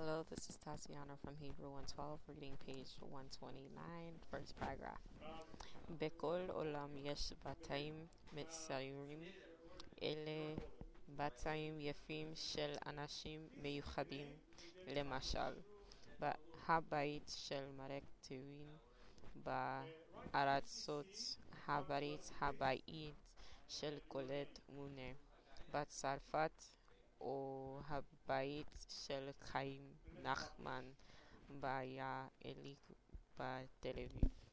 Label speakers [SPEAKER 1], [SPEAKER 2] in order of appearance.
[SPEAKER 1] Hello, this is Tatiana from Hebrew 112, reading page 129, first paragraph. בכל עולם יש בתים מציירים, אלה בתים יפים של אנשים מיוחדים, למשל, הבית של מרק טווין, בארצות הברית הבית של קולט מונה, בצרפת או הבית של חיים נחמן ביאליק בתל אביב.